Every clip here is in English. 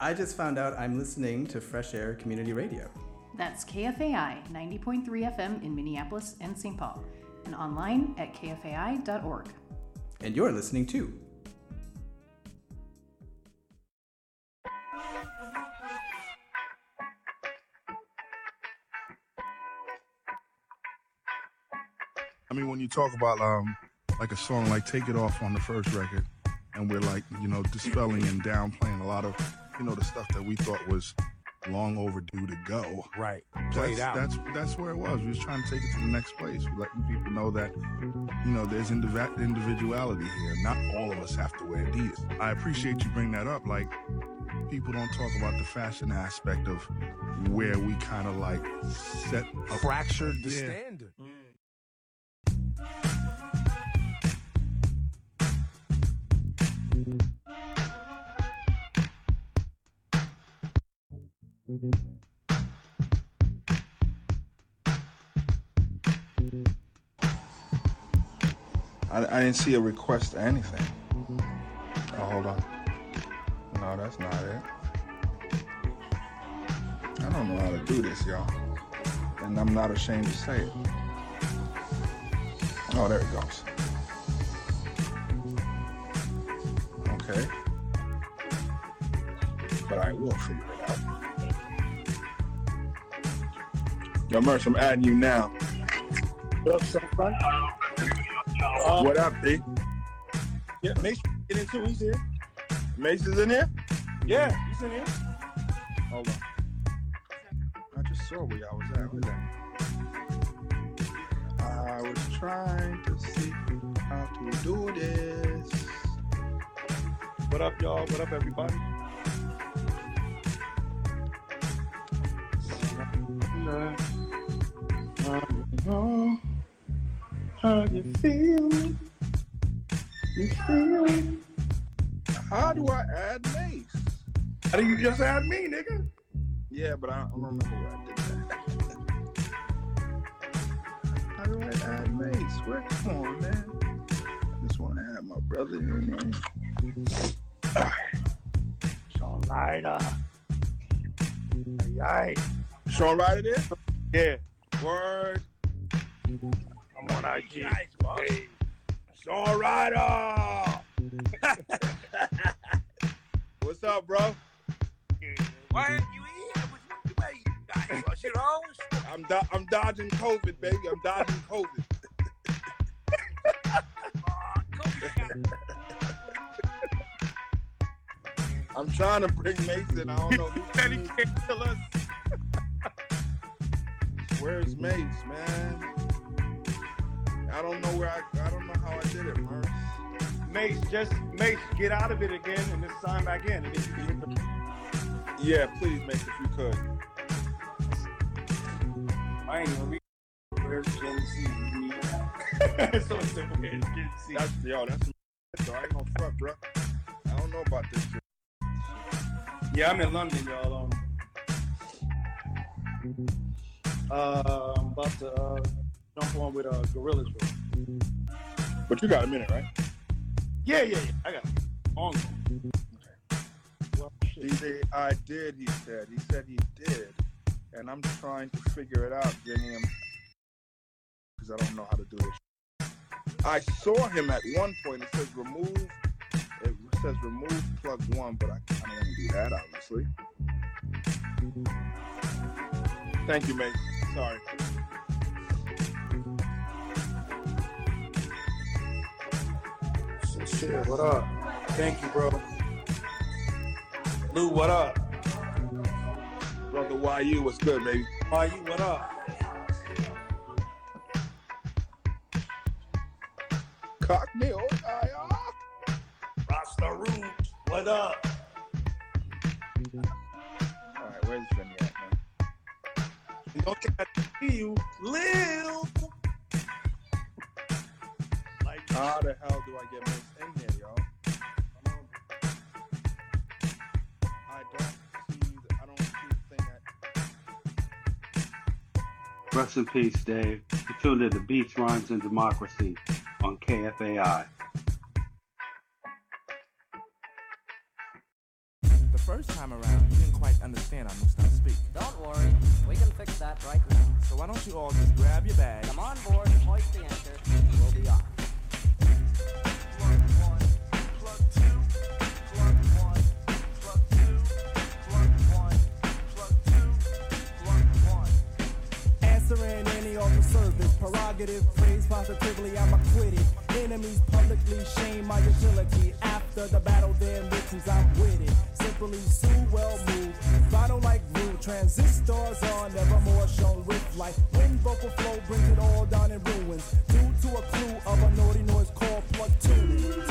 I just found out I'm listening to Fresh Air Community Radio. That's KFAI 90.3 FM in Minneapolis and St. Paul, and online at kfai.org. And you're listening too. I mean, when you talk about like a song like "Take It Off" on the first record, and we're like, dispelling and downplaying a lot of, the stuff that we thought was long overdue to go. Right. Played out. That's where it was. We was trying to take it to the next place. We're letting people know that, there's individuality here. Not all of us have to wear Adidas. I appreciate you bringing that up. Like, people don't talk about the fashion aspect of where we kind of like set up. Fractured the standard. I didn't see a request or anything. Oh, hold on. No, that's not it. I don't know how to do this, y'all. And I'm not ashamed to say it. Oh, there it goes. Okay. But I will figure it out. Yo, Merch, I'm adding you now. What up, son? What up, D? Yeah, Mace get into. He's here. Mace is in here? Yeah, he's in here. Hold on. I just saw where y'all was at. Where's that? I was trying to see how to do this. What up, y'all? What up, everybody? How you feel? You feel? How do I add Mace? How do you just add me, nigga? Yeah, but I don't remember where I did that. How do I add Mace? Where? Come on, man. I just want to add my brother in there. Sean Ryder. Aye. Sean Ryder there? Yeah. Word. I'm on IG. Nice, hey. Sean Ryder. What's up, bro? Why aren't you here? What you got shit on? I'm dodging COVID, baby. I'm dodging COVID. I'm trying to bring Mason. I don't know who He can't kill us. Where's Mace, man? I don't know how I did it, man. Mace, get out of it again and then sign back in. And then you can hit the... Yeah, please, Mace, if you could. I ain't gonna read. Where's Gen Z? It's so simple. Where's Gen Z? That's so I ain't gonna front, bro. I don't know about this shit. Yeah, I'm in London, y'all. I'm about to jump on with Gorillas. But you got a minute, right? Yeah. I got it. On. Well, shit. I did, he said. He said he did. And I'm trying to figure it out, Jimmy, because I don't know how to do this. I saw him at one point. It says remove plug one, but I don't want to do that, obviously. Thank you, mate. Sorry. Shit, what up? Thank you, bro. Lou, what up? Brother YU, what's good, baby? YU, what up? Cockney, Rasta Roots, what up? Alright, where's Vinny at, man? Okay, I see you, Lil. Like, how the hell do I get Mace in here, y'all? I don't see the thing that... Rest in peace, Dave. You tuned in to Beats, Rhymes, and Democracy on KFAI. The first time around, you didn't quite understand our new style speak. Don't worry, we can fix that right now. So why don't you all just grab your bags? Come on board, hoist the anchor, we'll be off. Answering any offer service, prerogative, praise positively, I'm acquitted. Enemies publicly shame my agility. After the battle, their mixins, I'm with it. Simply sue, well moved. Vinyl like glue, transistors on, nevermore shown with light. When vocal flow brings it all down in ruins. Due to a clue of a naughty noise called plug tuning.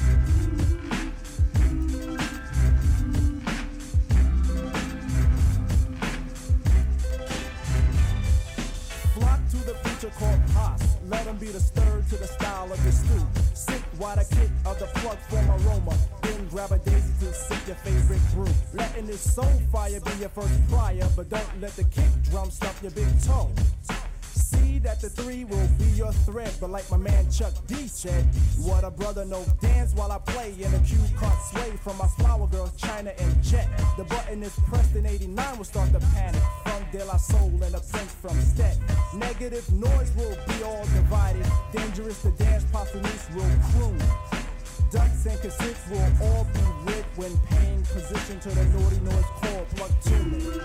Called Pos. Let them be the stir to the style of the stew. Sip while the kick of the plug form aroma. Then grab a daisy to sip your favorite brew. Letting this soul fire be your first prior, but don't let the kick drum stop your big toe. See that the three will be your thread, but like my man Chuck D said, what a brother, no dance while I play in a cue card sway from my flower girls, China and Jet. The button is pressed in 89 will start the panic. From De La Soul and a prince from Stet. Negative noise will be all divided. Dangerous to dance, Pasanis will croon. Ducks and cassettes will all be rid when paying position to the naughty noise called plug tuning.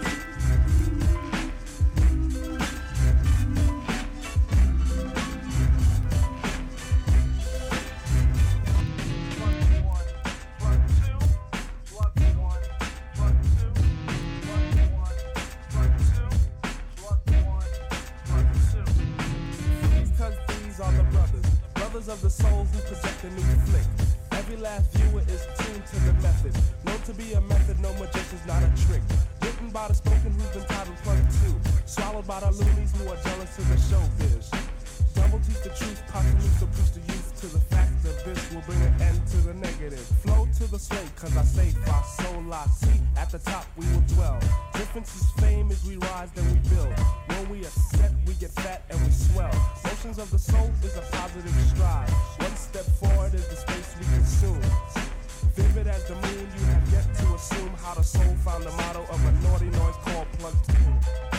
Of the soul who project a new flick. Every last viewer is tuned to the method. Known to be a method, no magician's not a trick. Written by the spoken who's been titled plug two. Swallowed by the loonies who are jealous of the showbiz. Double teach the truth, possibly to preach the youth to the fact of this will bring an end to the negative. Flow to the slate, cause I say fa sol la si. At the top we will dwell. Difference is fame as we rise, then we build. When we are set, we get fat and we swell. Motions of the soul is a positive stride. One step forward is the space we consume. Vivid as the moon, you have yet to assume how the soul found the motto of a naughty noise called plug tuning.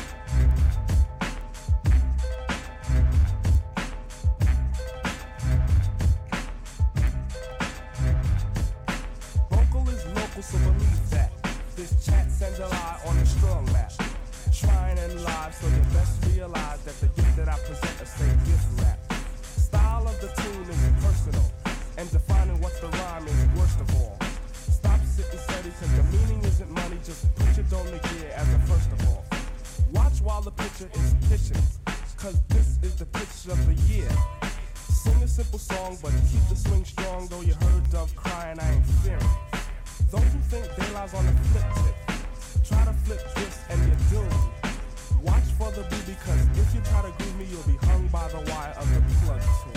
So believe that this chat sends a lie on the strong map. Trying and live, so you best realize that the gift that I present is say gift rap. Style of the tune is personal, and defining what the rhyme is worst of all. Stop sitting steady, cause the meaning isn't money, just put your donor gear as a first of all. Watch while the picture is pitching, cause this is the pitch of the year. Sing a simple song, but keep the swing strong, though you heard Dove crying, I ain't fearing. Those who think they lies on the flip tip, try to flip this and you're doomed. Watch for the B, because if you try to groove me, you'll be hung by the wire of the plug tip.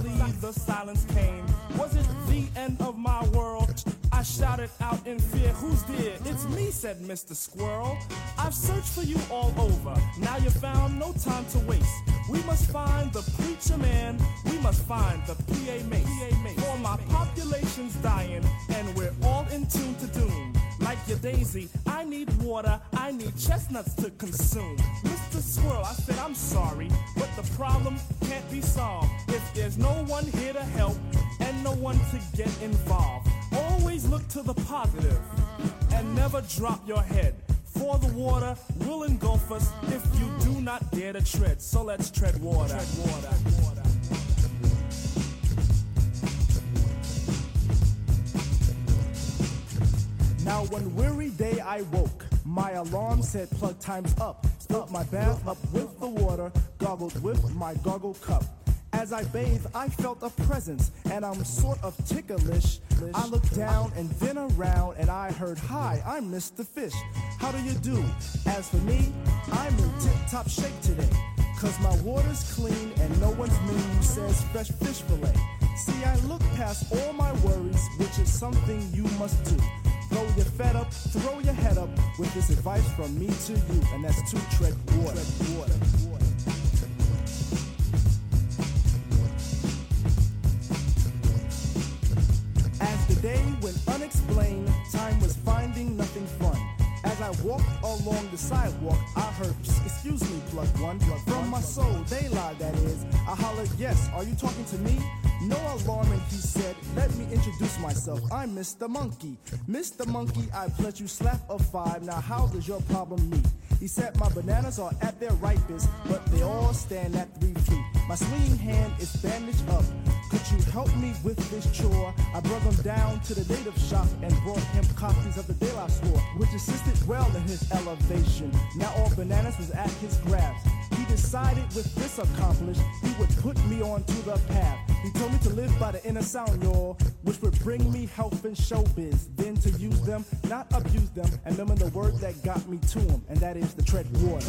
Silence came. Was it the end of my world? I shouted out in fear, who news, dear? It's me, said Mr. Squirrel. I've searched for you all over. Now you're found, no time to waste. We must find the preacher man. We must find the PA mace. For my population's dying, and we're all in tune to doom. Like your daisy, I need water, I need chestnuts to consume. Mr. Squirrel, I said I'm sorry, but the problem can't be solved if there's no one here to help and no one to get involved. Always look to the positive and never drop your head. For the water will engulf us if you do not dare to tread. So let's tread water. Now one weary day I woke. My alarm said plug time's up. Filled my bath up with the water, gargled with my gargle cup. As I bathed, I felt a presence, and I'm sort of ticklish. I looked down and then around, and I heard, hi, I'm Mr. Fish. How do you do? As for me, I'm in tip-top shape today. Cause my water's clean, and no one's menu says fresh fish fillet. See, I look past all my worries, which is something you must do. Though you're fed up, throw your head up with this advice from me to you, and that's to tread water. As the day went unexplained, time was finding nothing fun. As I walked along the sidewalk, I heard, excuse me, plug one. From my soul, they lied, that is. I hollered, yes, are you talking to me? No alarming, he said, let me introduce myself. I'm Mr. Monkey. Mr. Monkey, I pledge you slap of 5. Now how does your problem meet? He said my bananas are at their ripest, but they all stand at 3 feet. My swinging hand is bandaged up. Could you help me with this chore? I brought him down to the native shop and brought him copies of the De La Store, which assisted well in his elevation. Now all bananas was at his grasp. He decided with this accomplished, he would put me onto the path. He told me to live by the inner sound, y'all, which would bring me health and showbiz. Then to use them, not abuse them, and remember the word that got me to him, and that is the tread water.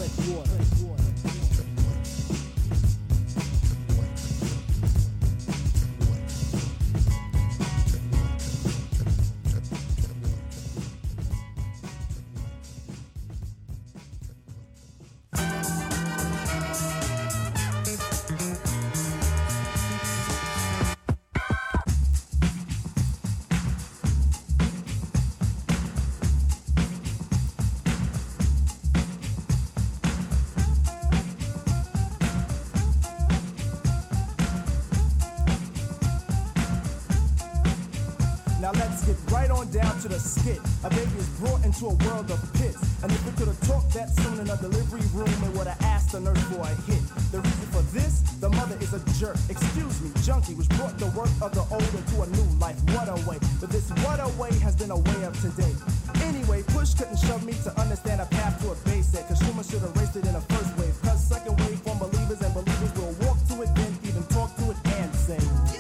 To the skit, a baby is brought into a world of pits, and if it could have talked that soon in a delivery room, it would have asked the nurse for a hit. The reason for this, the mother is a jerk. Excuse me, junkie, which brought the work of the old into a new life. What a way! But this what a way has been a way of today. Anyway, push couldn't shove me to understand a path to a basic. Consumers should have raced it in the first wave. Cause second wave from believers, and believers will walk to it, then even talk to it and say.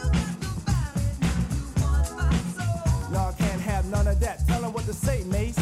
Y'all can't have none of that. Tell them what to say, Mace.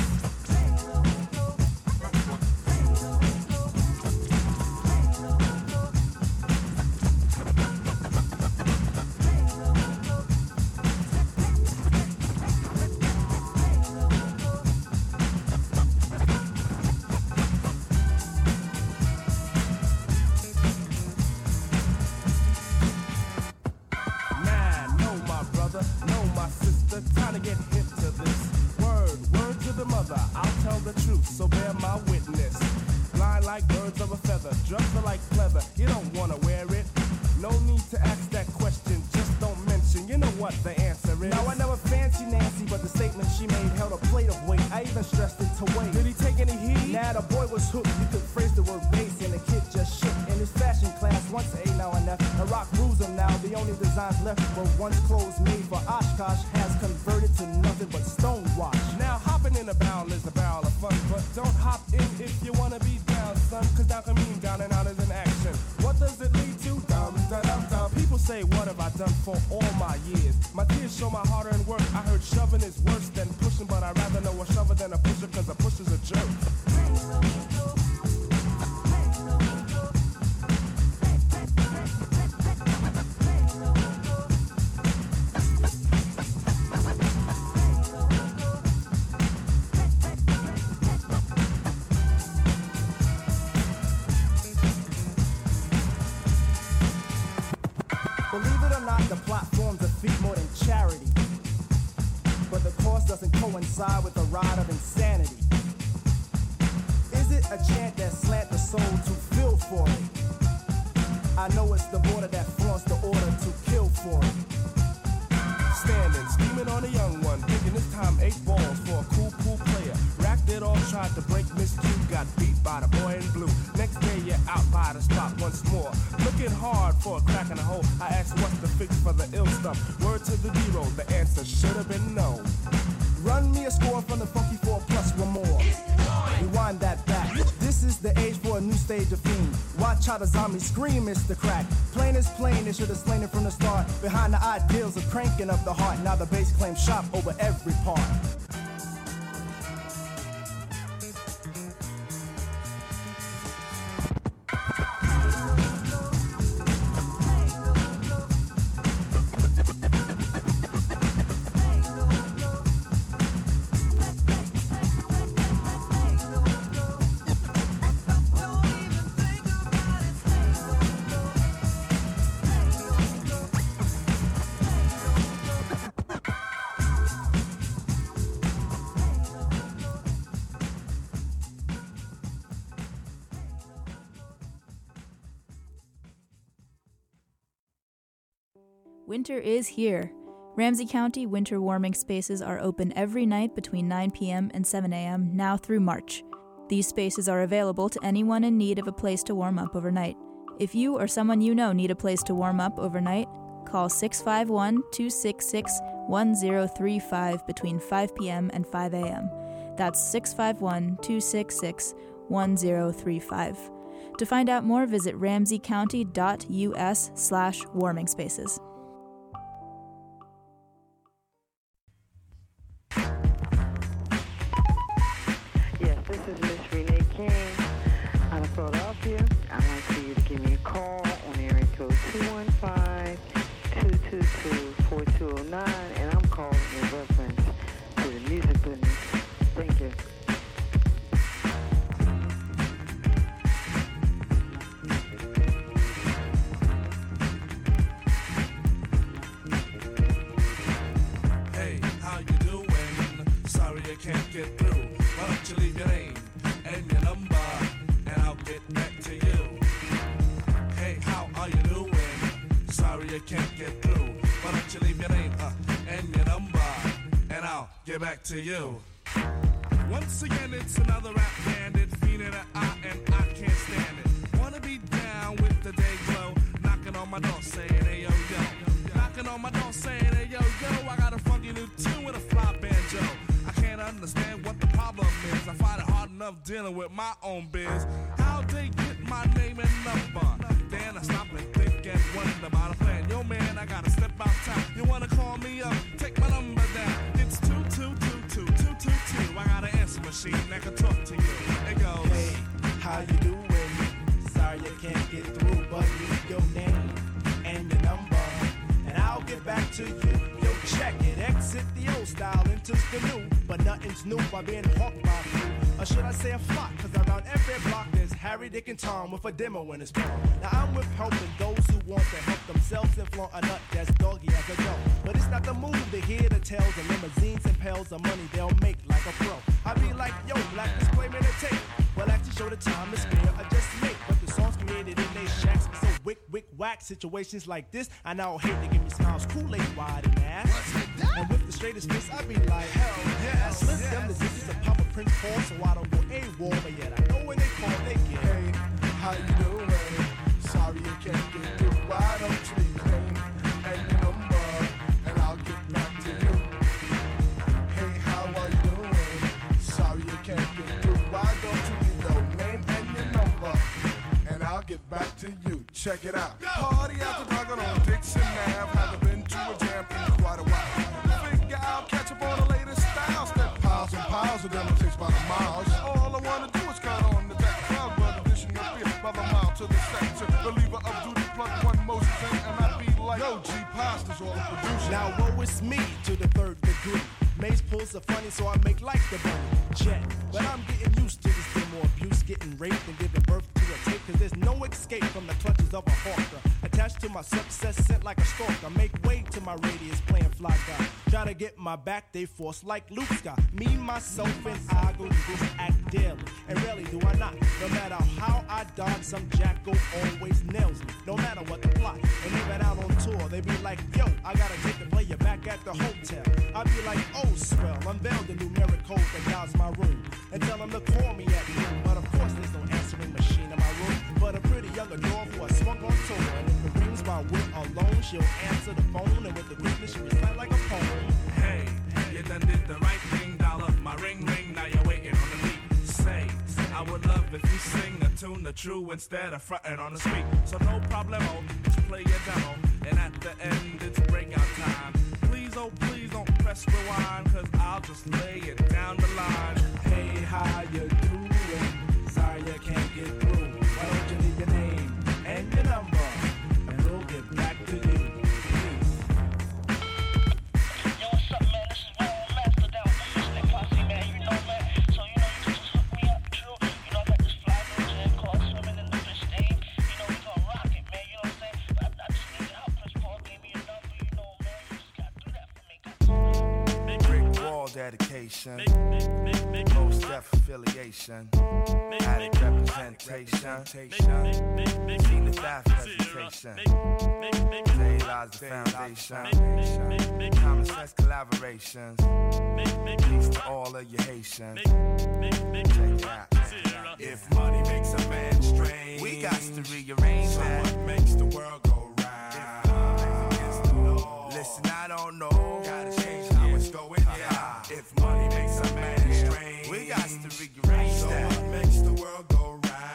feet more than charity. But the course doesn't coincide with the ride of insanity. Is it a chant that slant the soul to feel for it? I know it's the border that flaunts the order to kill for it. Standing, scheming on a young one, thinking this time 8 balls for a cool player. Racked it all, tried to break Miss Q, got beat by the boy in blue. Next day you're out by the spot once more, looking hard for a crack in the hole. I asked what's the fix for the ill stuff. Word to the zero, the answer should have been no. Run me a score from the funky 4 plus one more. Rewind that back. This is the age for a new stage of fiend. Watch how the zombies scream, it's the crack. Plain is plain, they should have slain it from the start. Behind the ideals of cranking up the heart. Now the bass claims shop over every part. Winter is here. Ramsey County winter warming spaces are open every night between 9 p.m. and 7 a.m. now through March. These spaces are available to anyone in need of a place to warm up overnight. If you or someone you know need a place to warm up overnight, call 651-266-1035 between 5 p.m. and 5 a.m. That's 651-266-1035. To find out more, visit ramseycounty.us/warming spaces. This is Miss Renee King out of Philadelphia. I'd like for you to give me a call on area code 215-222-4209, and I'm calling in reference to the music business. Thank you. Hey, how you doing? Sorry I can't get through. Why don't you leave your name and your number, and I'll get back to you. Hey, how are you doing? Sorry I can't get through. Why don't you leave your name and your number, and I'll get back to you. Once again, it's another rap bandit, feeling an eye, and I can't stand it. Wanna be down with the day glow, knocking on my door saying, hey, yo, yo. Knocking on my door saying, hey, yo, yo, I got a funky new tune with a fly banjo. I can't understand what the problem is. I find it hard enough dealing with my own biz. How'd they get my name and number? Then I stop and think and wonder about a plan. Yo, man, I gotta step outside. You wanna call me up? Take my number down. It's 222-2222. I got an answer machine that can talk to you. It goes, hey, how you doing? Sorry I can't get through, but leave your name and your number, and I'll get back to you. Yo, check it. Exit the old style, enters the new. But nothing's new by being hawked by a few. Or should I say a flock? Cause around every block there's Harry, Dick, and Tom with a demo in his palm. Now I'm with helping those who want to help themselves and flaunt a nut that's doggy as a dog. But it's not the move to hear the tales of limousines and pails of money they'll make like a pro. I be like, yo, black disclaimer to tape. Well, actually show the time is fair, I just make. But the songs created in they shacks so wick, whack. Situations like this, I now hate to give me smiles, Kool-Aid wide and ass. And with the straightest face, I be like, hell yeah. Slip them the digits of Papa Prince Paul, so I don't go AWOL, but yet I know when they call, they get. Hey, how you doing? Sorry you can't get through. Why don't you leave your name and your number, and I'll get back to you. Hey, how are you doing? Sorry you can't get through. Why don't you leave your name and your number, and I'll get back to you. Check it out. Party after dark on Dixon Ave. Haven't been to a jam in quite a while. Figure out, catch up on the latest styles. That piles and piles of them takes by the miles. All I wanna do is count on the deck. Crowd but addition of beer by the mile to the sector. Believer of duty, plug one Moses in, and I be like, yo, G Pasta's all the producer. Now woe is me to the third degree. Maze pulls are funny, so I make like the bunny jet. But I'm getting used to this demo abuse, getting raped and giving birth to a tape. Cause there's no escape from the clutches of a hawker. Attached crash to my success sent like a stalker. Make way to my radius playing fly guy. Try to get my back, they force like Luke Scott. Me, myself, and I go do this act daily. And rarely do I not. No matter how I dodge, some jackal always nails me. No matter what the plot. And even out on tour, they be like, yo, I gotta take the player back at the hotel. I be like, oh, swell, unveil the numeric code that guides my room. And tell them to call me at noon. But of course, there's no answering machine in my room. But a pretty young adore who I swung on tour. And if it rings my wit alone, she'll answer the phone. And with the quickness, she recite like a poem. Hey, you done did the right thing, dollar. My ring, now you're waiting on the beat. Say, I would love if you sing a tune the true instead of frontin' on the street. So no problemo, just play your demo. And at the end, it's breakout time. Please, oh please don't press rewind, cause I'll just lay it down the line. Hey, how you doing? Sorry you can't get through. Why don't you leave your name and your number, and we'll get back to you. Dedication, most deaf affiliation, added representation, seen the staff presentation, J-Lies the foundation, common sense collaborations, peace to all of your Haitians. Check it out. If money makes a man strange, we got to rearrange that. What makes the world go round? Listen, I don't know. Gotta change how it's going down. If money makes a man strange, we got to rearrange so that. what makes the world go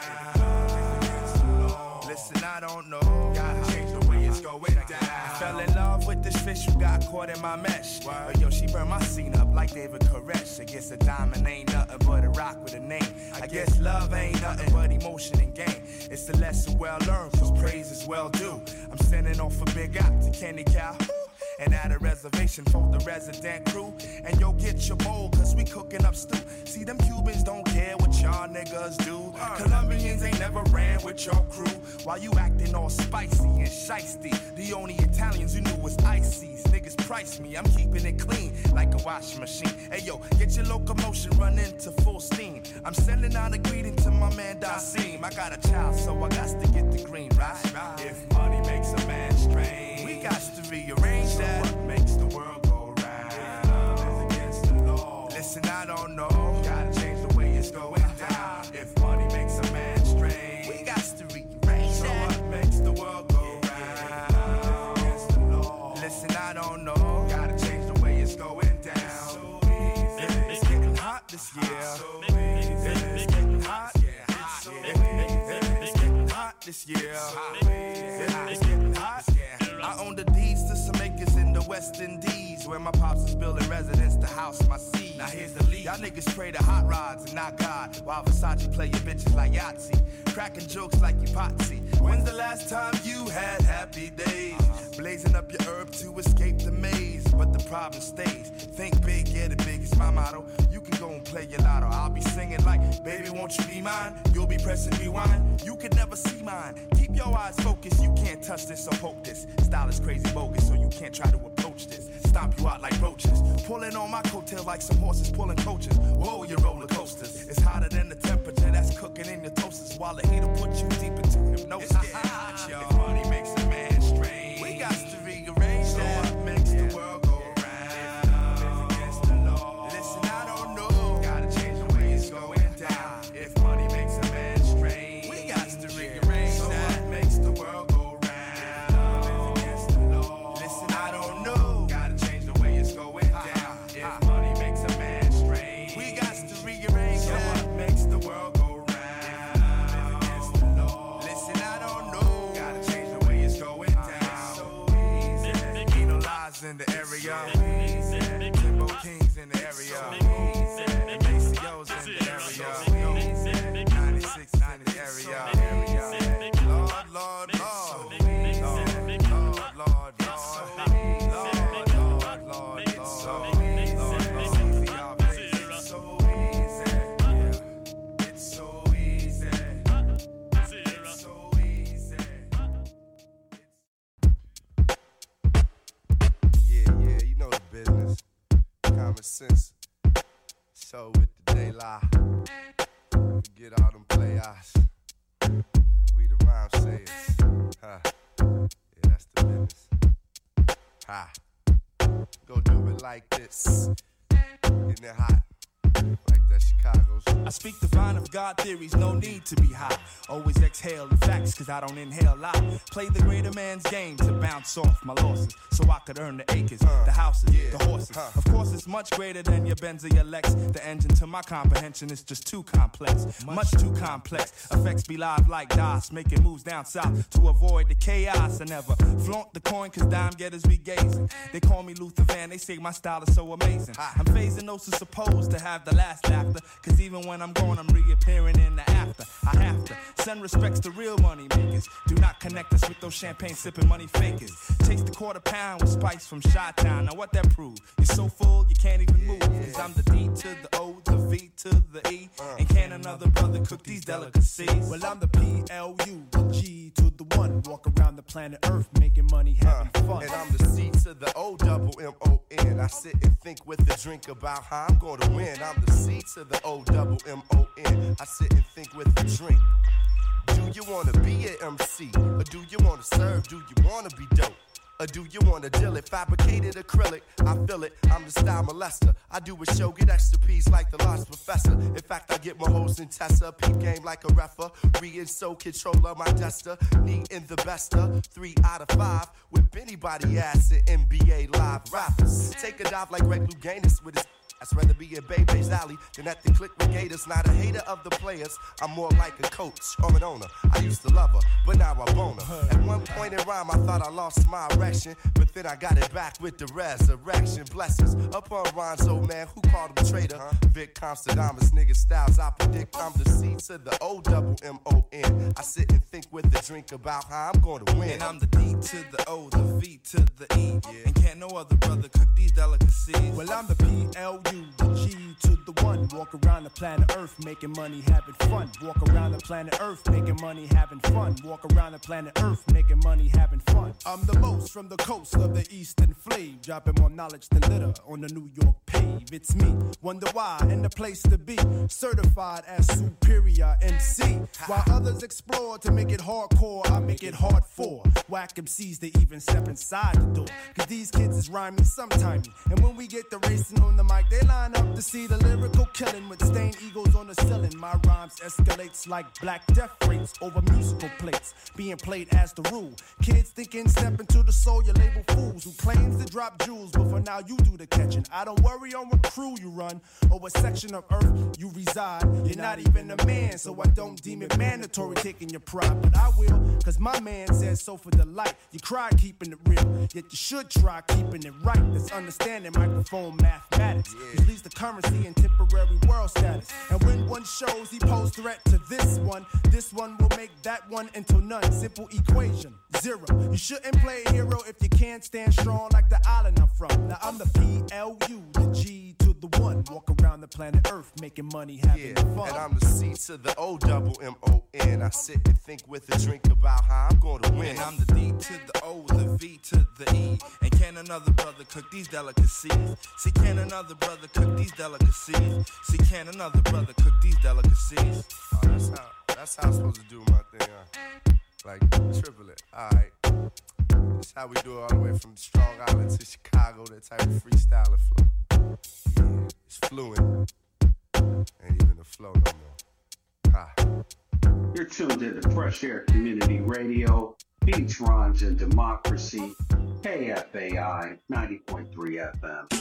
round? Listen, I don't know. Gotta change the way it's going down. I fell in love with this fish who got caught in my mesh. But yo, she burned my scene up like David Koresh. I guess a diamond ain't nothing but a rock with a name. I guess love ain't nothing but emotion and game. It's a lesson well learned, cause praise is well due. I'm sending off a big out to Kenny Cow. And at a reservation for the resident crew. And yo, get your bowl, cause we cooking up stew. See, them Cubans don't care what y'all niggas do. Colombians ain't never ran with your crew. While you acting all spicy and shiesty. The only Italians you knew was ices. Niggas price me, I'm keeping it clean like a washing machine. Hey yo, get your locomotion running to full steam. I'm sending out a greeting to my man Dasim. I got a child, so I got to get the green, right? If money makes a man strange, we got to rearrange that. What makes the world go round? If love is against the law, listen, I don't know. Gotta change the way it's going down. If money makes a man strange, we got to rearrange so that. what makes the world go round? If love is against the law, listen, I don't know. Gotta change the way it's going down. So easy. It's getting hot this year. So easy. It's getting hot. So It's getting hot this year. It's getting hot. I own the deeds to some acres in the West Indies, where my pops is building residence to house my seeds. Now here's the lead. Y'all niggas pray to hot rods and not God, while Versace play your bitches like Yahtzee, cracking jokes like you Potsy. When's the last time you had happy days? Blazing up your herb to escape the maze, but the problem stays. Think big, get it big, it's my motto. You can go and play your lotto. I'll be singing like, baby, won't you be mine? You'll be pressing rewind. You could never see mine. Keep your eyes focused. You can't touch this or poke this. Style is crazy bogus, so you can't try to approach this. Stomp you out like roaches. Pulling on my coattail like some horses pulling coaches. Whoa, you roller coasters. It's hotter than the temperature that's cooking in your toasters, while the heat'll put you deep into hypnosis. It's getting hot, y'all. If money makes a man strange, we got to rearrange so that. what makes the world go round? If love is against the law, listen, I don't know. Gotta change the way it's going down. If money makes a man strange, we got to rearrange so that. what makes the world go round? If love is against the law, listen, I don't know. Gotta change the way it's going down. If money makes a man strange, we got to rearrange sense. So with the daylight, forget all them play-offs. We the rhyme sayers. Huh. Yeah, that's the business. Ha. Go do it like this. Getting it hot. Like that Chicago's. I speak divine of God theories, no need to be high. Always exhale the facts, cause I don't inhale lie. Play the greater man's game to bounce off my losses, so I could earn the acres, the houses, the horses. Of course it's much greater than your Benz or your Lex. The engine to my comprehension is just too complex, much too complex. Effects be live like DOS, making moves down south to avoid the chaos. I never flaunt the coin, cause dime getters be gazing. They call me Luther Van, they say my style is so amazing. I'm phasing those who supposed to have the last laughter, cause even when I'm gone, I'm reappearing in the after. I have to send respects to real money makers. Do not connect us with those champagne sipping money fakers. Taste the quarter pound with spice from Chi-Town. Now what that proves? You're so full you can't even move. Cause I'm the D to the O, the V to the E. And can another brother cook these delicacies? Well, I'm the PLU, the G to the 1. Walk around the planet Earth making money, having fun. And I'm the C to the O double M-O-N. I sit and think with a drink about how I'm gonna win. I'm the C to the O double M-O-N. I sit and think with a drink. Do you wanna be an MC? Or do you wanna serve? Do you wanna be dope? Or do you wanna deal it? Fabricated acrylic, I feel it, I'm the style molester. I do a show, get extra peas like the Lost Professor. In fact, I get my hoes in Tessa. Peep game like a referee and so controller my duster. Need in the bester, 3 out of 5. With anybody ass in NBA live rappers. Take a dive like Greg Louganis with his. I'd rather be in Bebe's alley than at the Click Regators. Not a hater of the players, I'm more like a coach or an owner. I used to love her, but now I bone her. At one point in rhyme, I thought I lost my erection, but then I got it back with the resurrection. Blessings upon Ron's old man, who called him traitor. Vic Constadamus, nigga styles, I predict I'm the C to the O double M-O-N. I sit and think with a drink about how I'm gonna win. And I'm the D to the O, the V to the E. And can't no other brother cook these delicacies. Well, I'm the PLU, the G to the 1. Walk around the planet Earth making money, having fun. Walk around the planet Earth making money, having fun. Walk around the planet Earth making money, having fun. I'm the most from the coast of the eastern flame, dropping more knowledge than litter on the New York pave. It's me, wonder why, and the place to be. Certified as superior MC. While others explore to make it hardcore, I make it hard for whack MCs to even step inside the door. Cause these kids is rhyming sometimey. And when we get the racing on the mic, they line up to see the lyrical killing with stained egos on the ceiling. My rhymes escalates like black death rates over musical plates, being played as the rule. Kids thinking step into the soul, you label fools who claims to drop jewels, but for now you do the catching. I don't worry on what crew you run or what section of earth you reside. You're not even a man, so I don't deem it mandatory taking your pride, but I will, cause my man says so for delight. You cry keeping it real, yet you should try keeping it right. That's understanding microphone mathematics. Which leads to currency and temporary world status. And when one shows he pose threat to this one will make that one into none. Simple equation, 0. You shouldn't play a hero if you can't stand strong like the island I'm from. Now I'm the PLU, the G to the 1. Walk around the planet Earth making money, having fun. And I'm the C to the O double M-O-N. I sit and think with a drink about how I'm gonna win. And I'm the D to the O, the V to the E. And can another brother cook these delicacies? See, can another brother cook these delicacies? See, can another brother cook these delicacies? Oh, that's how I'm supposed to do my thing, Like, triple it, alright. That's how we do it all the way from Strong Island to Chicago, that type of freestyling flow. Yeah, it's fluent. Ain't even a flow no more. Ha. You're tuned in to Fresh Air Community Radio, Beats, Rhymes, and Democracy, KFAI 90.3 FM.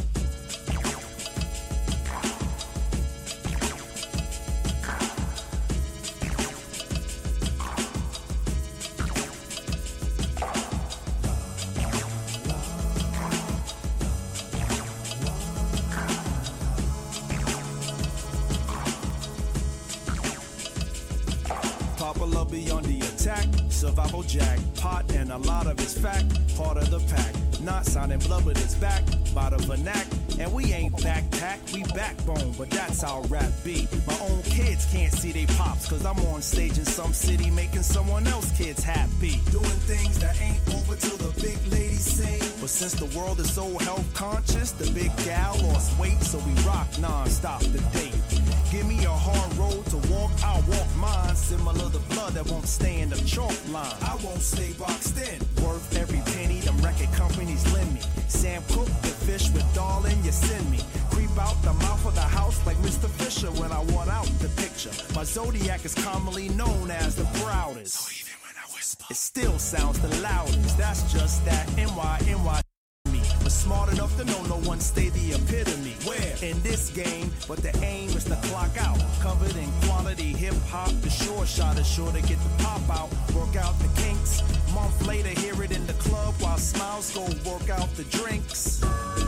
Popular beyond the attack, survival jack, pot and a lot of it's fact, part of the pack, not signing blood with its back, by the vernac, And we ain't backpack, we backbone, but that's how rap be. My own kids can't see they pops, cause I'm on stage in some city making someone else kids happy. Doing things that ain't over till the big ladies sing. But since the world is so health conscious, the big gal lost weight, so we rock non-stop the date. Give me a hard road to walk, I'll walk mine. Similar to blood that won't stay in the chalk line. I won't stay boxed in. Worth every penny them record companies lend me. Sam Cooke, the fish with darling, you send me. Creep out the mouth of the house like Mr. Fisher when I want out the picture. My zodiac is commonly known as the proudest. So even when I whisper, it still sounds the loudest. That's just that NY me. But smart enough to know no one stay the epitome. Where? In this game, but the aim is to clock out. Covered in quality hip-hop, the short shot is sure to get the pop out. Work out the kinks. Month later, hear it in the club while Smiles go work out the drinks.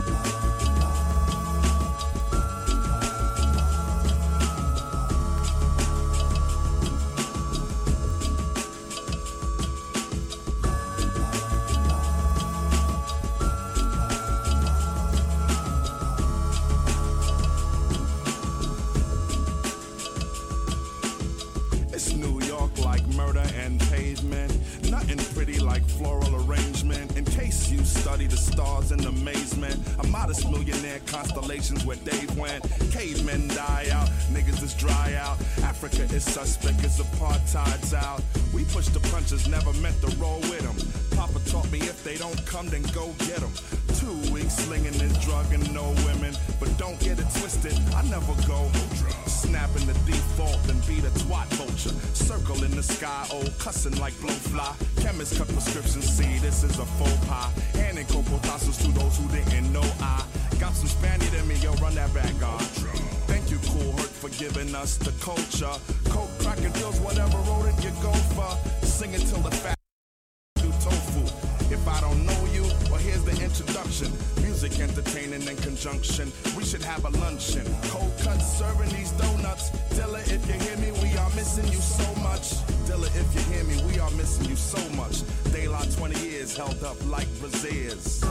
Study the stars in amazement. A modest millionaire constellations where Dave went. Cavemen die out, niggas is dry out. Africa is suspect as apartheid's out. We push the punches, never meant to roll with them. Papa taught me if they don't come, then go get them. 2 weeks slinging this drug and no women. But don't get it twisted, I never go snapping the default and be the twat vulture. Circle in the sky, old cussing like blowfly. Chemists cut prescriptions, see this is a faux pas. Handing cocotasos to those who didn't know I got some Spaniard in me, yo, run that back on. Thank you, Cool Herc, for giving us the culture. Coke, cracking pills, whatever rodent you go for. Sing it till the fat do tofu. If I don't know you, well, here's the introduction. Music entertaining in conjunction. We should have a luncheon. Cold cuts serving these donuts. Dilla, if you hear me, we are missing you so much. Dilla, if you hear me, we are missing you so much. Daylight 20 years held up like braziers.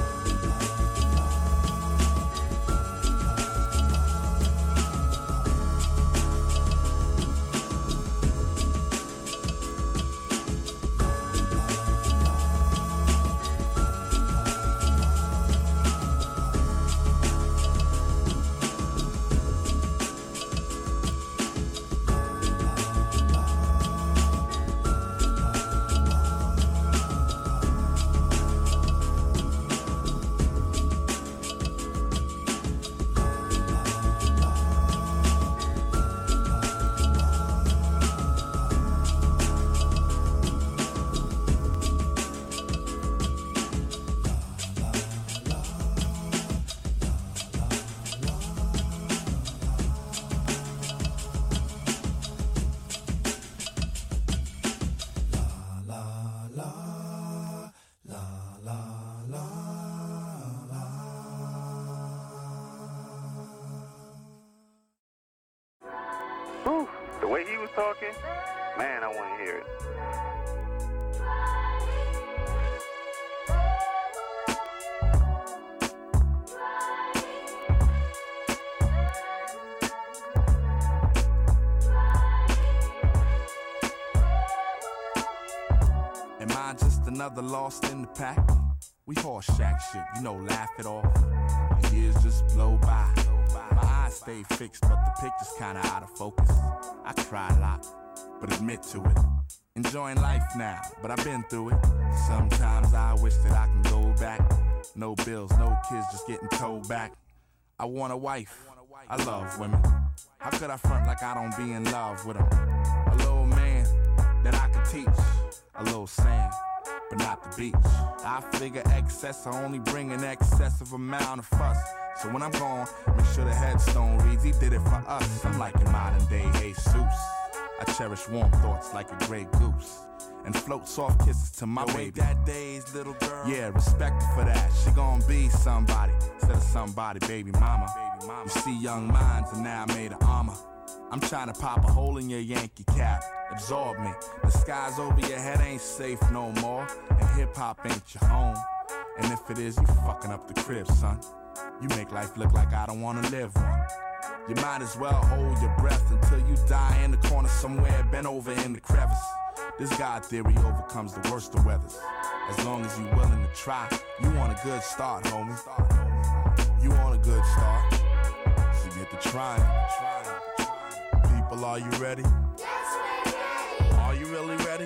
The way he was talking, man, I want to hear it. Am I just another lost in the pack? We horse shack shit, you know, laugh it off. The years just blow by. My eyes stay fixed, but the picture's kinda out of focus. I cry a lot, but admit to it. Enjoying life now, but I've been through it. Sometimes I wish that I can go back. No bills, no kids, just getting told back. I want a wife, I love women. How could I front like I don't be in love with them? A little man that I could teach. A little sand, but not the beach. I figure excess, I only bring an excessive amount of fuss. So when I'm gone, make sure the headstone reads, he did it for us. I'm like a modern day Jesus. I cherish warm thoughts like a gray goose. And float soft kisses to my baby. That day's little girl. Yeah, respect her for that. She gon' be somebody instead of somebody, baby mama. You see young minds and now I made of armor. I'm trying to pop a hole in your Yankee cap. Absorb me. The skies over your head ain't safe no more. And hip-hop ain't your home. And if it is, you fucking up the crib, son. You make life look like I don't wanna live one. You might as well hold your breath until you die in the corner somewhere, bent over in the crevice. This God theory overcomes the worst of weathers. As long as you willing to try, you want a good start, homie. You want a good start, so get to trying. People, are you ready? Are you really ready?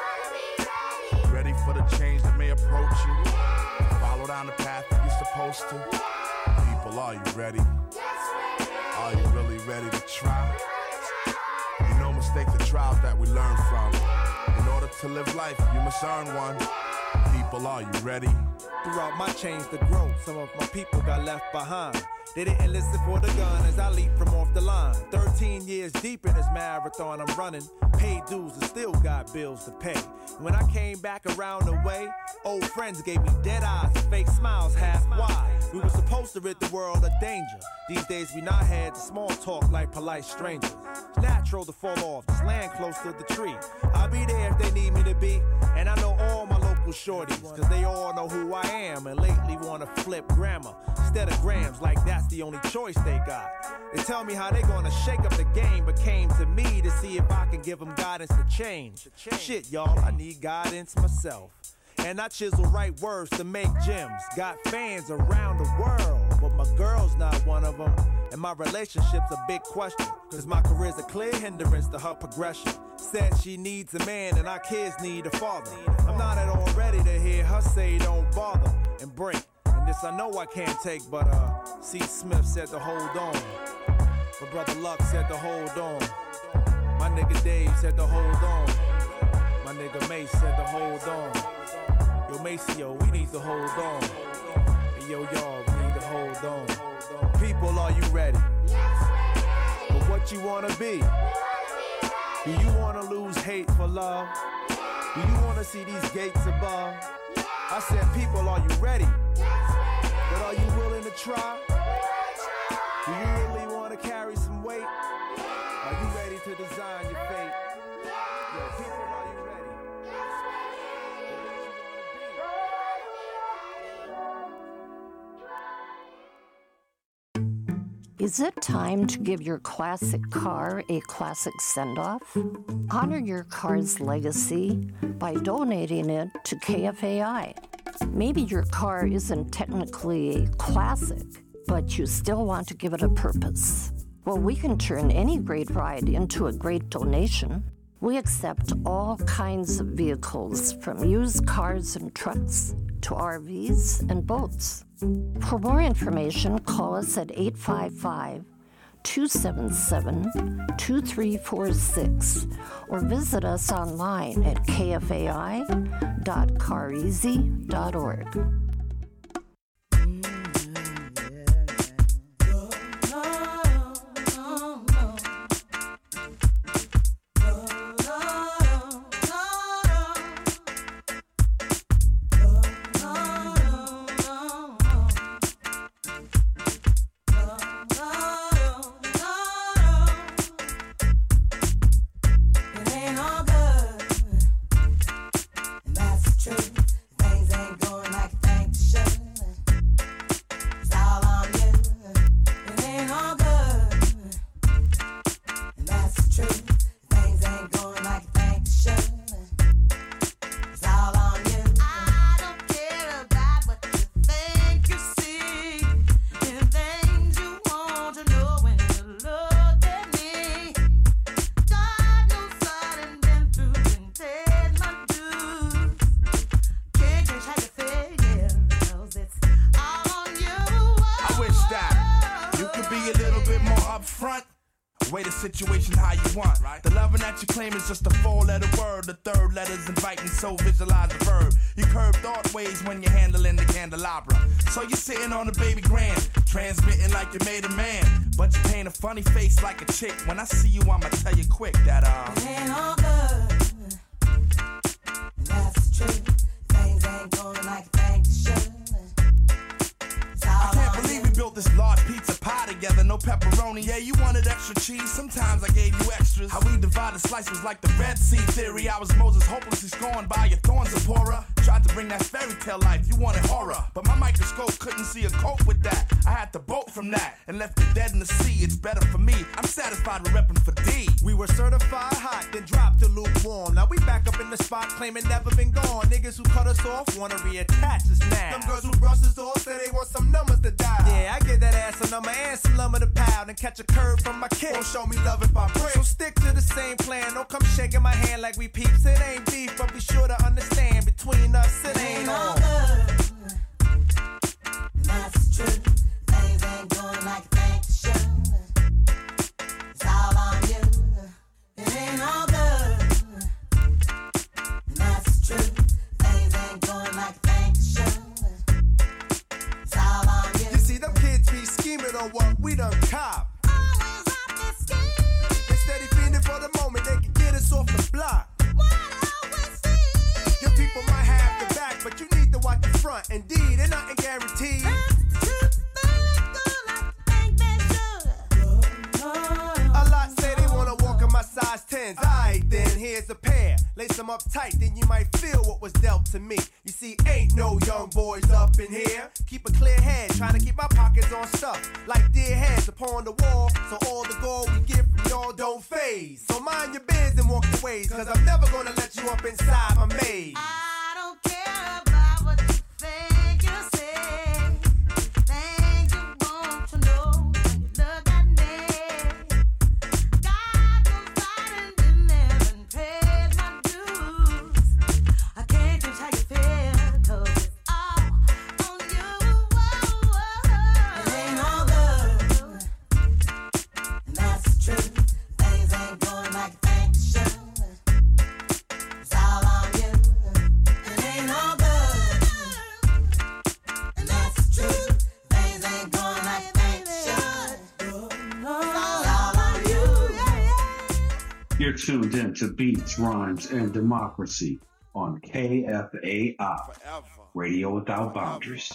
Ready for the change that may approach you? Follow down the path that you're supposed to. People, are you ready? Are you really ready to try? You know mistakes are trials that we learn from. In order to live life, you must earn one. People, are you ready? Throughout my change to grow, some of my people got left behind. They didn't listen for the gun as I leap from off the line. 13 years deep in this marathon I'm running. Paid dues and still got bills to pay. When I came back around the way, old friends gave me dead eyes and fake smiles half wide. We were supposed to rid the world of danger. These days we not had the small talk like polite strangers. It's natural to fall off, just land close to the tree. I'll be there if they need me to be. And I know all my local shorties, cause they all know who I am and lately wanna flip grammar instead of grams, like that's the only choice they got. They tell me how they gonna shake up the game, but came to me to see if I can give them guidance to change. Shit, y'all, I need guidance myself. And I chisel right words to make gems. Got fans around the world, but my girl's not one of them. And my relationship's a big question, cause my career's a clear hindrance to her progression. Said she needs a man and our kids need a father. I'm not at all ready to hear her say don't bother and break. And this I know I can't take, but C. Smith said to hold on. My brother Luck said to hold on. My nigga Dave said to hold on. My nigga Mace said to hold on. Yo, Maceo, we need to hold on. Hey, yo, y'all, we need to hold on. People, are you ready? For what you wanna be? Do you wanna lose hate for love? Do you wanna see these gates above? I said, people, are you ready? But are you willing to try? Do you really wanna carry some weight? Are you ready to design your fate? Yo, people, are you ready? Is it time to give your classic car a classic send-off? Honor your car's legacy by donating it to KFAI. Maybe your car isn't technically a classic, but you still want to give it a purpose. Well, we can turn any great ride into a great donation. We accept all kinds of vehicles, from used cars and trucks to RVs and boats. For more information, call us at 855-277-2346 or visit us online at kfai.careasy.org. Situation how you want, right? The loving that you claim is just a four-letter word. The third letter's inviting, so visualize the verb. You curve thought ways when you're handling the candelabra. So you're sitting on a baby grand, transmitting like you made a man, but you paint a funny face like a chick. When I see you, I'ma tell you quick that it ain't all good. That's the truth. Things ain't going like things should. I can't believe we built this large pizza pie together, no pepperoni. Yeah, you wanted extra cheese, sometimes I gave you extra monstrous. How we divided slices like the Red Sea theory. I was Moses hopelessly scorned by your thorns, Zipporah. Tried to bring that fairy tale life, you wanted horror. But my microscope couldn't see a cope with that. I had to bolt from that and left it dead in the sea. It's better for me, I'm satisfied with repping for D. We were certified hot, then dropped to lukewarm. Now we back up in the spot, claiming never been gone. Niggas who cut us off wanna reattach us now. Them girls who brush us off say they want some numbers to dial. Yeah, I give that ass a number and some lumber to pound and catch a curve from my kid. Won't show me love if I break. So stick to the same plan. Don't come shaking my hand like we peeps. It ain't beef, but be sure to understand between us it ain't all good. That's true. Things ain't going like you think they should. It's all on you. It ain't all good. That's true. Things ain't going like you think they should. It's all on you. You see, them kids be scheming on what we done cop. Always up to scheme. They steady fiending for the moment they can get us off the block. Your people might have the back, but you need to watch the front. Indeed, ain't nothing guaranteed. A lot say they wanna walk in my size 10s. Alright then, here's a pair. Lace them up tight, then you might feel what was dealt to me. You see, ain't no young boys up in here. Keep a clear head, trying to keep my pockets on stuff. Like dear heads upon the wall, so all the gold we get from y'all don't phase. So mind your biz and walk your ways, cause I'm never gonna let you up inside my maze. I don't care about what you think you say. Things you want to know when you look at me. God knows I done never paid my dues. I can't change how you feel, cause it's all on you. It ain't all good, and that's the truth. Things ain't going like you think they should. It's all on you. It ain't all good, and that's the truth. Things ain't going like you think they should. It's all on you. You're tuned in to Beats, Rhymes, and Democracy on KFAI, Radio Without Boundaries.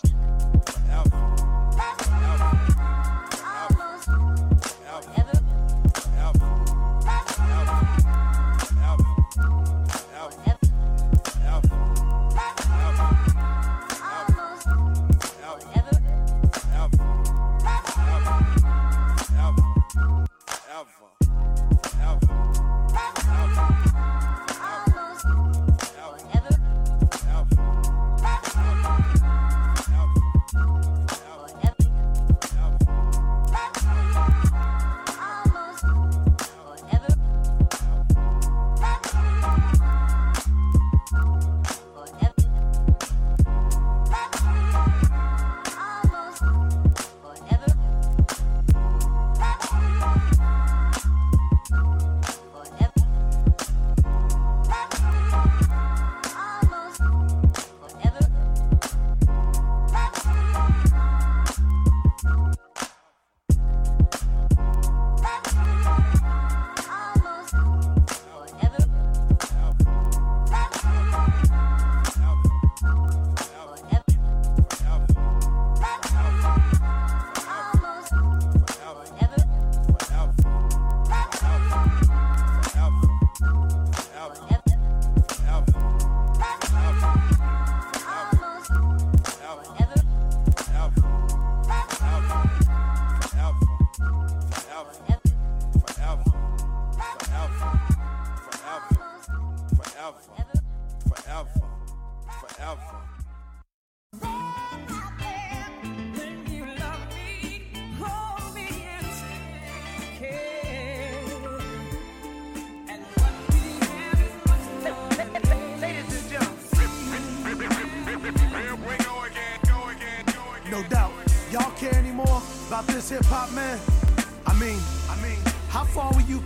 No doubt. Y'all care anymore about this hip hop, man? I mean, how far will you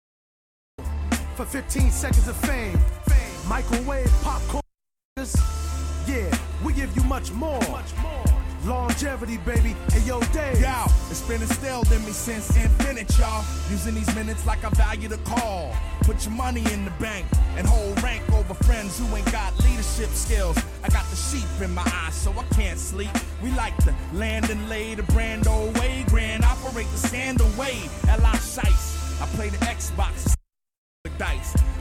for 15 seconds of fame? Microwave popcorn. Yeah, we give you much more. Longevity, baby. Hey, yo, Dave. Yo, it's been instilled in me since infinite, y'all. Using these minutes like I value the call. Put your money in the bank and hold rank over friends who ain't got leadership skills. I got the sheep in my eyes, so I can't sleep. We like to land and lay the brand old way. Grand operate the scandal way. L.I. Shice. I play the Xbox.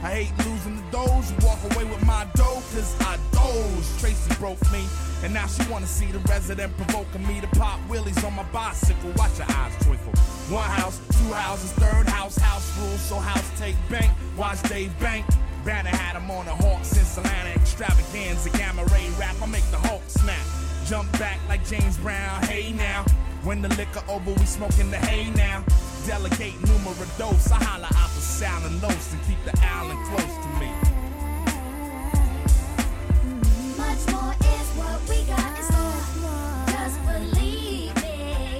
I hate losing the doze, walk away with my dough, cause I doze. Tracy broke me, and now she wanna see the resident provoking me to pop wheelies on my bicycle. Watch your eyes twinkle. One house, two houses, third house, house rules, so house take bank. Watch Dave Bank. Banner had him on the Hawk since Atlanta extravaganza. Gamma ray rap, I make the Hulk snap. Jump back like James Brown, hey now. When the liquor over, we smoking the hay now. Delegate numero dos, I holla out the sound and los and keep the island close to me. Much more is what we got in store. Just believe me.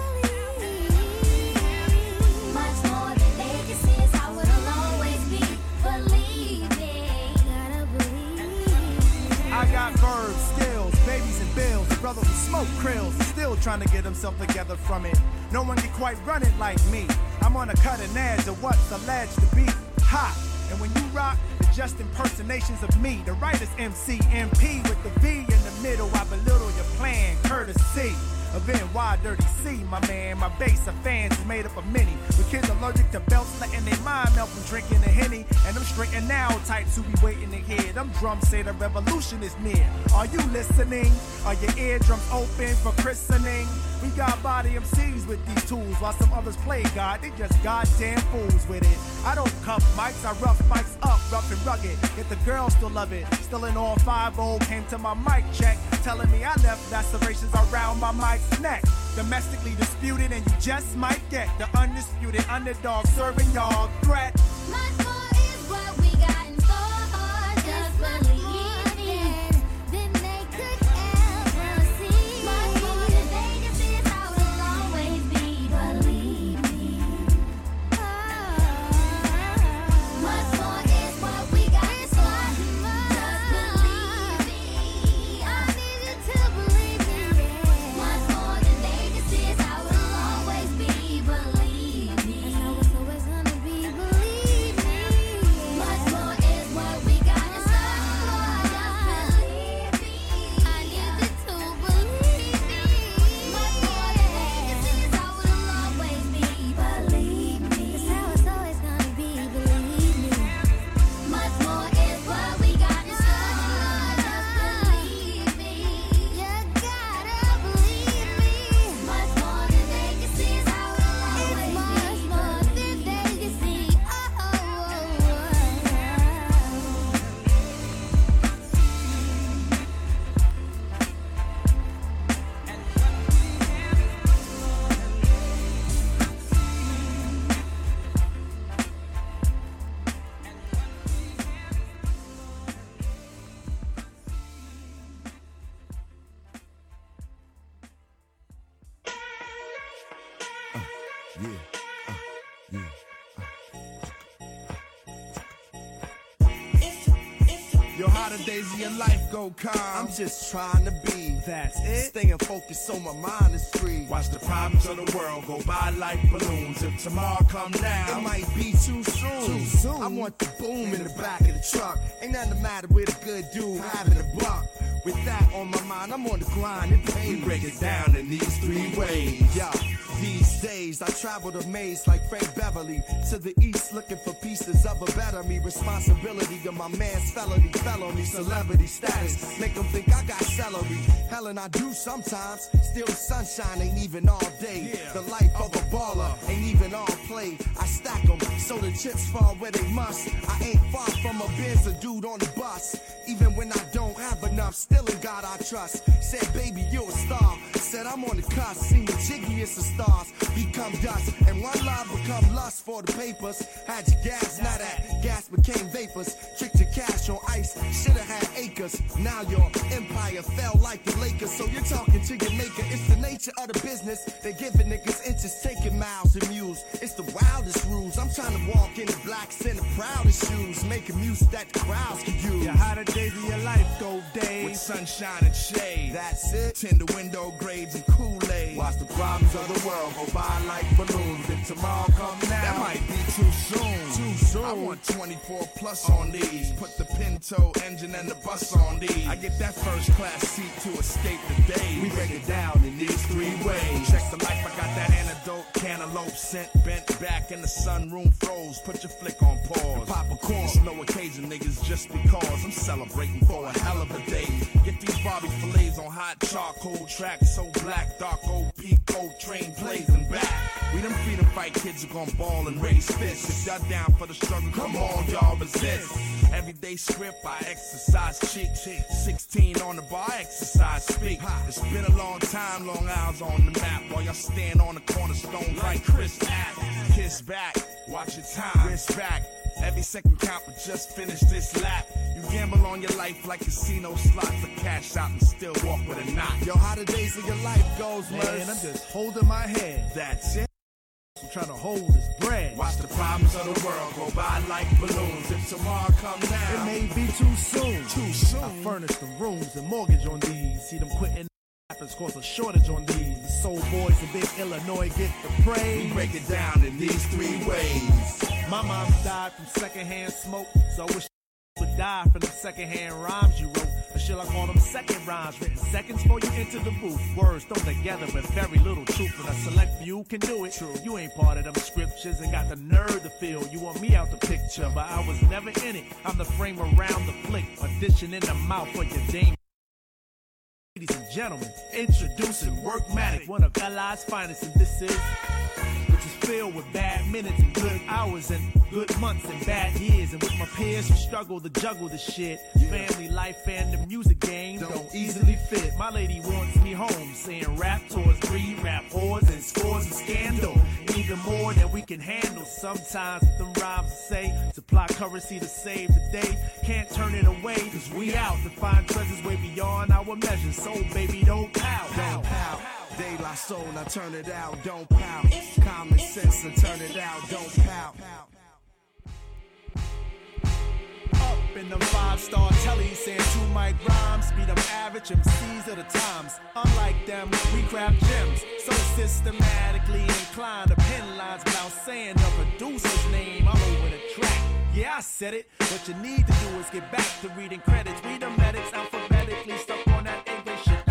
Much more than legacies, I will always be. Believe me. Gotta believe. I got verbs, skills, babies and bills. A brother who smoke krills, still trying to get himself together from it. No one can quite run it like me. I'm on a cutting edge of what's alleged to be hot. And when you rock, it's just impersonations of me. The writer's MC, MP with the V in the middle. I belittle your plan, courtesy of NY Dirty C, my man. My base of fans is made up of many. With kids allergic to belts, letting their mind melt from drinking a Henny. And I'm straight and now types who be waiting to hear. Them drums say the revolution is near. Are you listening? Are your eardrums open for christening? We got body MCs with these tools, while some others play God. They just goddamn fools with it. I don't cuff mics, I rough mics up, rough and rugged. Yet the girls still love it. Still in all 5-0, came to my mic check, telling me I left lacerations around my mic's neck. Domestically disputed, and you just might get the undisputed underdog serving y'all threat. Much more is what we got in store. Just believe me. Then they could ever see. Much more than legacies, I will always be. Believe me. Much more is what we got in store. Just believe me. I need you to believe me. Much more than legacies, I will always be. Believe me. That's how it's always gonna be. Believe me. Much more is what we got in store. Just believe me. I need you to believe me. Much more than legacies, I will always be. Believe me. That's how it's always gonna be. Believe me. Much more is what we got in store. Just believe me. You gotta believe me. Much more than legacies, I will always be. Much more than legacy. Yo, how the days of your life go, calm? I'm just trying to be. That's it. Staying focused so my mind is free. Watch the problems of the world go by like balloons. If tomorrow come now, It might be too soon. I want the boom in the back of the truck. Ain't nothing the matter with a good dude having a buck. With that on my mind, I'm on the grind and pay. we break it down in these 3 ways. Yo, these days I travel the maze like Frank Beverly to the east looking for pieces of a better me. Responsibility of my man's felony, felony, celebrity status. Make them think I got celery. Hell, and I do sometimes. Still the sunshine ain't even all day. The life of a baller ain't even all play. I stack them so the chips fall where they must. I ain't far from a Benz, a dude on the bus. Even when I don't have enough, still in God I trust. Said, baby, you're a star. Said, I'm on the cusp. Seen the jiggiest of stars become dust. And one love become lust for the papers. Had your gas, now that gas became vapors. Tricked your cash on ice, should've had acres. Now your empire fell like the Lakers. So you're talking to your maker. It's the nature of the business. They giving niggas inches, taking miles and mules. It's the wildest rules. I'm trying to walk in the blacks in the proudest shoes. Making music that the crowds can use. Yeah, how the days of your life go, days with sunshine and shade. That's it. Tender window grades and Kool-Aid. Watch the problems of the world go by like balloons. If tomorrow come now, that might be too soon. Too soon. I want 24 plus on these. Put the Pinto engine and the bus on these. I get that first class seat to escape the day. We break it down in these 3 ways. Check the life, I got that antidote. Cantaloupe scent, bent back in the sunroom froze. Put your flick on pause. Pop a corn, slow occasion niggas just because I'm celebrating for a hell of a day. Get these Bobby fillets on hot charcoal track, so black, dark old Pico train blazing back. We them freedom fight kids who gon' ball and raise fists. If y'all down for the struggle, come on, y'all resist. Everyday script, I exercise cheek. 16 on the bar, I exercise speak. It's been a long time, long hours on the map. While y'all stand on the cornerstone like Chris App. Kiss back, watch your time, wrist back. Every second count, but just finish this lap. You gamble on your life like casino slots to cash out and still walk with a knot. Yo, how the days of your life goes, man? Merce? I'm just holding my head. That's it. I'm trying to hold this bread. Watch the problems of the world go by like balloons. If tomorrow come down, it may be too soon. Too soon. I furnish the rooms and mortgage on these. See them quitting happens cause a shortage on these. The soul boys in big Illinois get the praise. We break it down in these 3 ways. My mom died from secondhand smoke, so I wish would die from the secondhand rhymes you wrote. Or should I call them second rhymes written seconds before you enter the booth? Words thrown together but very little truth, and a select few can do it. True. You ain't part of them scriptures and got the nerve to feel you want me out the picture, but I was never in it. I'm the frame around the flick, audition in the mouth for your dame. Ladies and gentlemen, introducing Workmatic, one of LI's finest, and this is filled with bad minutes and good hours and good months and bad years. And with my peers who struggle to juggle the shit, family life and the music game don't easily fit. My lady wants me home, saying rap tours, breed rap whores and scores of scandal. Even more than we can handle. Sometimes them rhymes say supply currency to save the day. Can't turn it away, cause we out to find treasures way beyond our measures. So baby, don't pout, don't pout. De La Soul, now turn it out, don't pout. Common sense and turn it out, don't pout. Up in them 5-star tellies, saying 2 mic rhymes, be them average MCs of the times. Unlike them, we craft gems, so systematically inclined to pen lines without saying the producer's name all over the track. Yeah, I said it. What you need to do is get back to reading credits. Read the medics alphabetically, stuck on that English shit.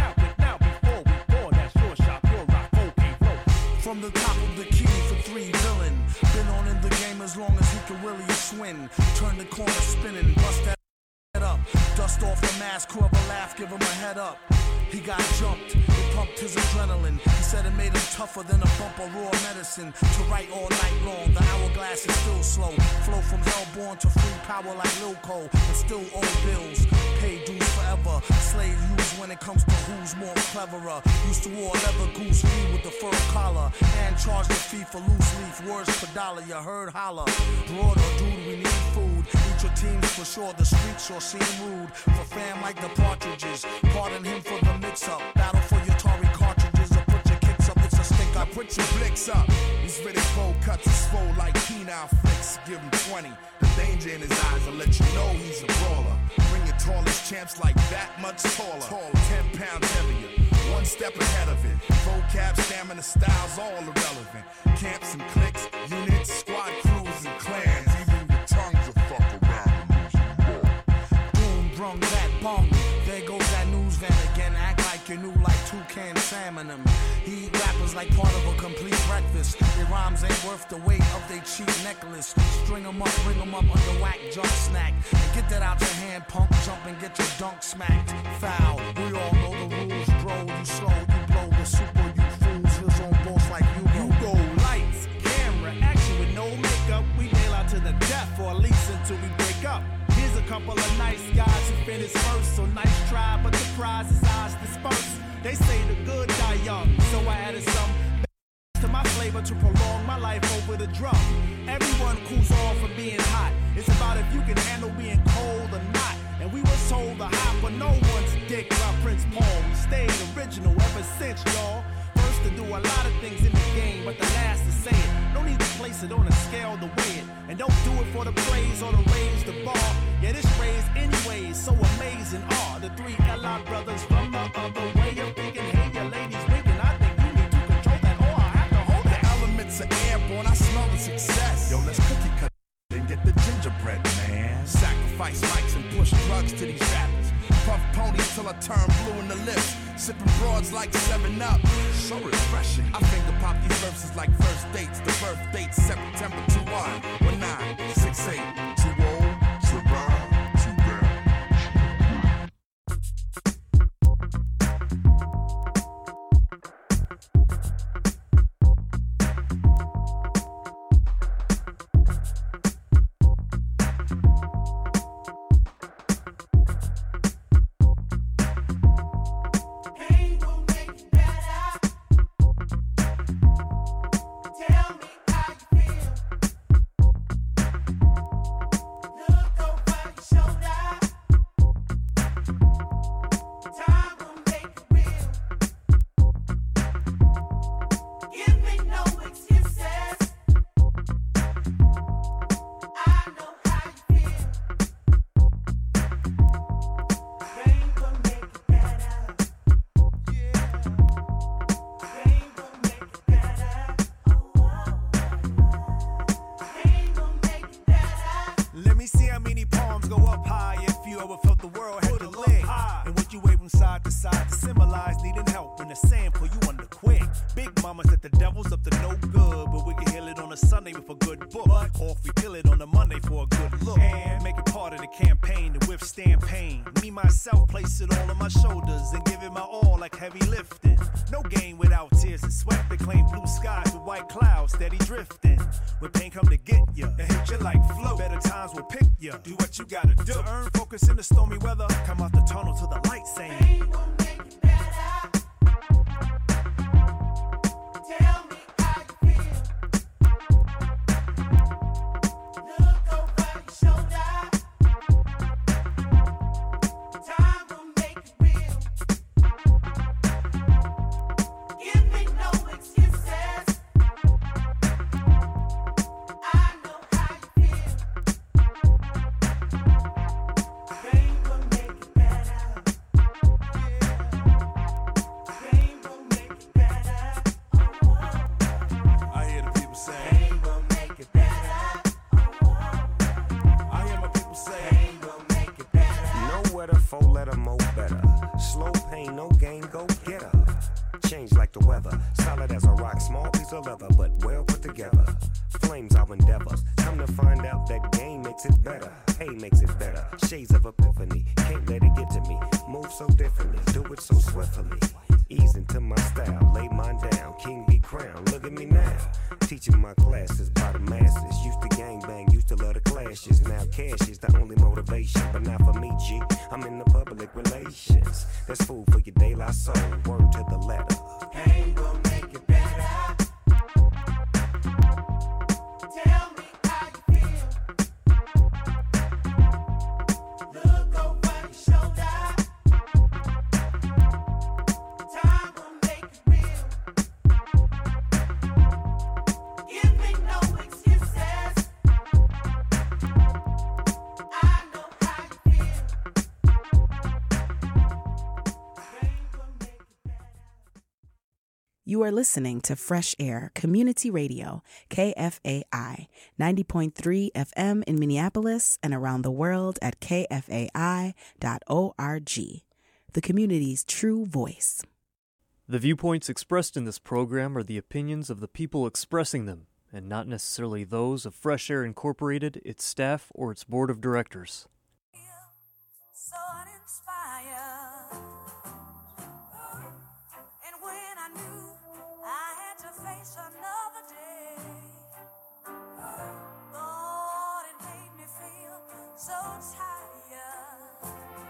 From the top of the key for 3 villain. Been on in the game as long as he can really swing. Turn the corner spinning, bust that up. Dust off the mask, whoever laugh, give him a head up. He got jumped, it pumped his adrenaline. He said it made him tougher than a bump of raw medicine. To write all night long, the hourglass is still slow. Flow from hellborn to free power like Lil Cole. And still owe bills, pay dues forever. Slave used when it comes to who's more cleverer. Used to wear leather goose fee with the fur collar. And charge the fee for loose leaf, words per dollar, you heard holler. Broader dude, we need food. Eat your teams for sure, the streets sure seem rude. For fam like the Partridges, pardon him for the mix-up. Battle for your Tory cartridges or put your kicks up, it's a stink up. Put your blicks up. He's really full cuts and swole like penile flicks. Give him 20. The danger in his eyes will let you know he's a brawler. Bring your tallest champs like that much taller. 10 pounds heavier. 1 step ahead of it. Vocab, stamina, styles, all irrelevant. Camps and cliques, units, squad crews and clans. Even your tongues will fuck around and lose your ball. Boom, brung that bong. There goes that news van again. Act like you knew like toucan salmon them. He eat rappers like part of a complete breakfast. Their rhymes ain't worth the weight of their cheap necklace. String them up, bring them up under whack junk snack. And get that out your hand, punk, jump and get your dunk smacked. Foul, we all know the rules, bro. You slow, you blow the super, you fools. His own boss like you go. Lights, camera, action with no makeup. We nail out to the death, or at least until we break up. Here's a couple of nice guys who finished first. So nice try, but the prize is ours dispersed. They say the good die young, so I added some to my flavor to prolong my life over the drum. Everyone cools off from being hot. It's about if you can handle being cold or not. And we were told to hop for no one's dick by Prince Paul. We stayed original ever since, y'all. First to do a lot of things in the game, but the last to say it. No need to place it on a scale to weigh it. And don't do it for the praise or to raise the bar. Yeah, this raise anyways, so amazing are the 3 LI brothers from the other way of thinking. Hey, your ladies winking, I think you need to control that, or I have to hold that. The elements are airborne, I smell the success. Yo, let's cookie cut and get the sacrifice mics and push drugs to these rappers. Puff ponies till I turn blue in the lips. Sipping broads like 7-Up. So refreshing. I finger pop these verses like first dates. The birth date September 21, 1968. Too old, too bad, too bad. Let me see how many palms go up high if you ever felt the world had to leg. And what you wave from side to side to symbolize needing help when the sand pull you under quick. Big mama said the devil's up to no good, but we can heal it on a Sunday with a good book. Or if we kill it on a Monday for a good look. And make it part of the campaign to withstand pain. Me, myself, place it all on my shoulders and give it my all like heavy lifting. No game without tears and sweat. They claim blue skies with white clouds steady drifting. When pain come to get ya and hit you like flow, better times will pick ya. Do what you gotta do to earn focus in the stormy weather. Come out the tunnel to the light saying pain will make it better. Tell me how you feel. Look over your shoulder. Time will make it real. Give me no excuses. I know how you feel. Pain will make it better. Pain will make it better. I hear the people say pain will make it better. I hear my people say pain will make it better. Nowhere to 4-letter mo better. Slow pain, no gain, go get her. Change like the weather, solid as a rock, small piece of leather, but well put together. Flames our endeavors, come to find out that game makes it better. Hey makes it better, shades of epiphany, can't let it get to me. Move so differently, do it so swiftly. Ease into my style, lay mine down, king be crowned. Look at me now, teaching my classes by the masses. Used to gangbang, used to love the clashes. Now cash is the only motivation, but not for me, G. I'm in the public relations. That's food for your De La Soul, word to the letter. Pain will make it better. Tell me how you feel. Look over your shoulder. Time will make it real. Give me no excuses. I know how you feel. You are listening to Fresh Air Community Radio, KFAI, 90.3 FM in Minneapolis and around the world at kfai.org, the community's true voice. The viewpoints expressed in this program are the opinions of the people expressing them, and not necessarily those of Fresh Air Incorporated, its staff, or its board of directors. So uninspired. And when I knew I had to face another day, Lord, it made me feel so tired.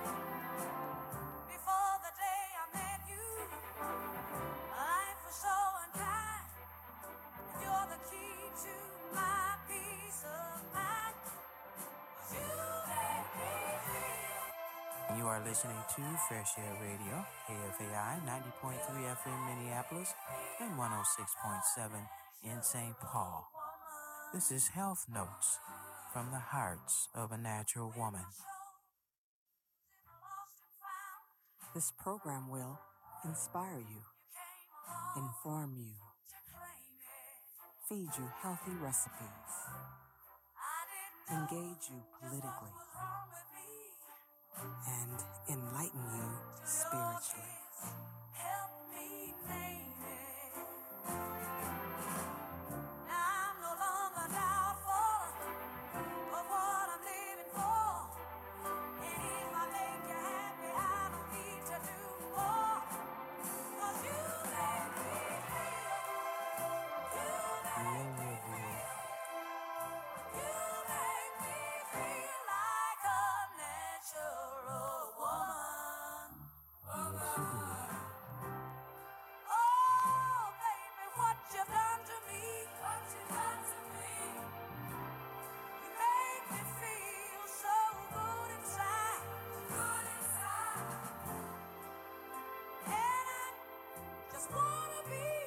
Before the day I met you, life was so unkind. You're the key to my peace of mind. You make me feel. You are listening to Fresh Air Radio, KFAI 90.3 FM Minneapolis and 106.7 in St. Paul. This is Health Notes from the Hearts of a Natural Woman. This program will inspire you, inform you, feed you healthy recipes, engage you politically, and enlighten you spiritually. Help me make